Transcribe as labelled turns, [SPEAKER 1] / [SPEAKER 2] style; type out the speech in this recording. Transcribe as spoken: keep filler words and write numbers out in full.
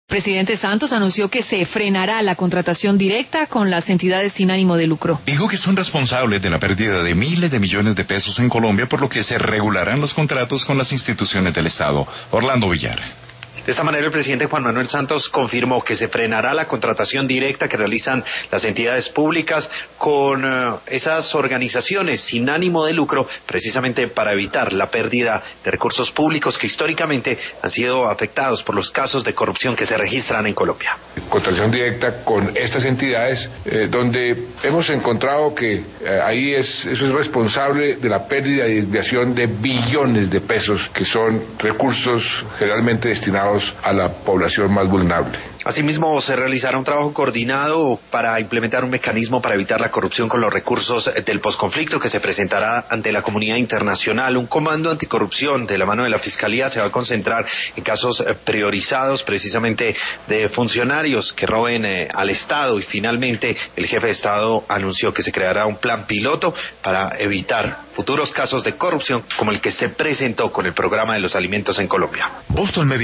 [SPEAKER 1] El presidente Santos anunció que se frenará la contratación directa con las entidades sin ánimo de lucro.
[SPEAKER 2] Dijo que son responsables de la pérdida de miles de millones de pesos en Colombia, por lo que se regularán los contratos con las instituciones del Estado. Orlando Villar.
[SPEAKER 3] De esta manera, el presidente Juan Manuel Santos confirmó que se frenará la contratación directa que realizan las entidades públicas con uh, esas organizaciones sin ánimo de lucro, precisamente para evitar la pérdida de recursos públicos que históricamente han sido afectados por los casos de corrupción que se registran en Colombia.
[SPEAKER 4] Contratación directa con estas entidades, eh, donde hemos encontrado que eh, ahí es, eso es responsable de la pérdida y desviación de billones de pesos, que son recursos generalmente destinados a la población más vulnerable.
[SPEAKER 3] Asimismo, se realizará un trabajo coordinado para implementar un mecanismo para evitar la corrupción con los recursos del posconflicto que se presentará ante la comunidad internacional. Un comando anticorrupción de la mano de la Fiscalía se va a concentrar en casos priorizados precisamente de funcionarios que roben eh, al Estado, y finalmente el jefe de Estado anunció que se creará un plan piloto para evitar futuros casos de corrupción como el que se presentó con el programa de los alimentos en Colombia.
[SPEAKER 2] Boston